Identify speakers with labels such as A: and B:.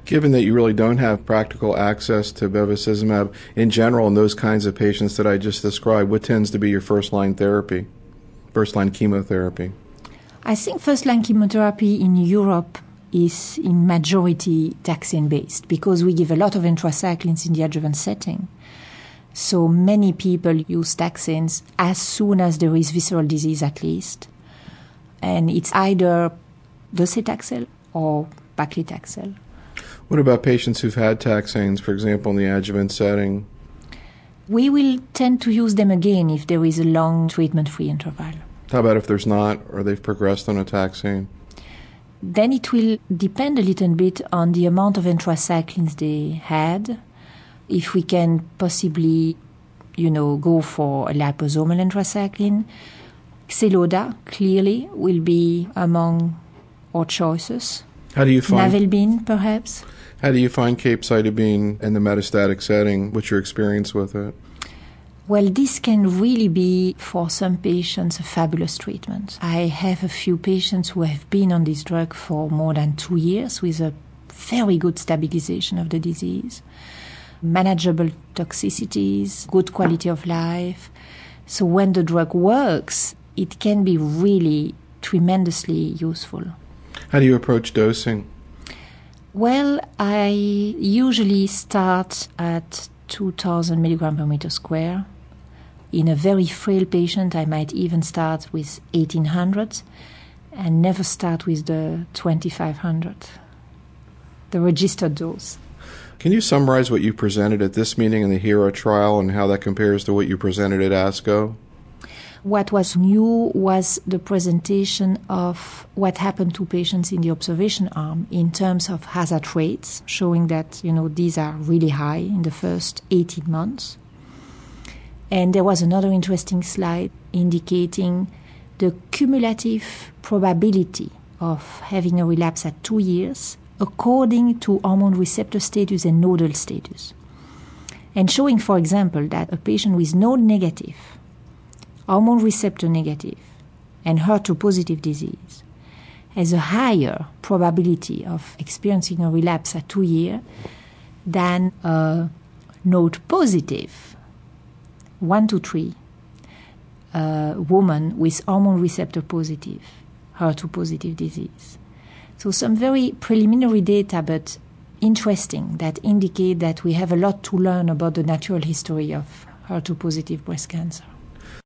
A: Given that you really don't have practical access to bevacizumab in general in those kinds of patients that I just described, what tends to be your first-line therapy, first-line chemotherapy?
B: I think first-line chemotherapy in Europe is in majority taxane-based because we give a lot of anthracyclines in the adjuvant setting. So many people use taxanes as soon as there is visceral disease at least. And it's either docetaxel or paclitaxel.
A: What about patients who've had taxanes, for example, in the adjuvant setting?
B: We will tend to use them again if there is a long treatment-free interval.
A: How about if there's not, or they've progressed on a taxane?
B: Then it will depend a little bit on the amount of anthracyclines they had. If we can possibly, go for a liposomal anthracycline, Xeloda clearly will be among our choices.
A: How do you find
B: Navelbine, perhaps?
A: How do you find capecitabine in the metastatic setting? What's your experience with it?
B: Well, this can really be, for some patients, a fabulous treatment. I have a few patients who have been on this drug for more than 2 years with a very good stabilization of the disease, manageable toxicities, good quality of life. So when the drug works, it can be really tremendously useful.
A: How do you approach dosing?
B: Well, I usually start at 2,000 milligrams per meter square. In a very frail patient, I might even start with 1,800 and never start with the 2,500, the registered dose.
A: Can you summarize what you presented at this meeting in the HERA trial and how that compares to what you presented at ASCO?
B: What was new was the presentation of what happened to patients in the observation arm in terms of hazard rates, showing that, these are really high in the first 18 months. And there was another interesting slide indicating the cumulative probability of having a relapse at 2 years according to hormone receptor status and nodal status. And showing, for example, that a patient with node negative, hormone receptor negative, and HER2 positive disease has a higher probability of experiencing a relapse at 2 years than a node positive, 1 to 3, woman with hormone receptor positive, HER2 positive disease. So some very preliminary data, but interesting, that indicate that we have a lot to learn about the natural history of HER2 positive breast cancer.